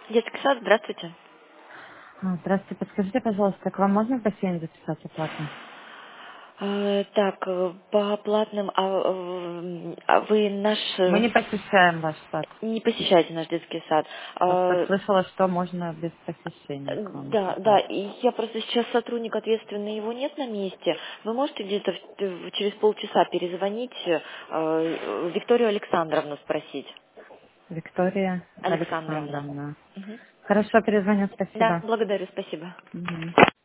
Детский сад, здравствуйте. Здравствуйте, подскажите, пожалуйста, к вам можно в бассейн записаться платно? Так, по платным, вы наш Мы не посещаем ваш сад. не посещаете наш детский сад. Просто слышала, что можно без посещения к вам Да, да, попасть. и я просто сейчас сотрудник ответственный, его нет на месте. Вы можете где-то через полчаса перезвонить, Викторию Александровну спросить. Виктория Александровна. Александровна. Мгм. Хорошо, перезвоню, Да, спасибо. благодарю, спасибо. Мгм.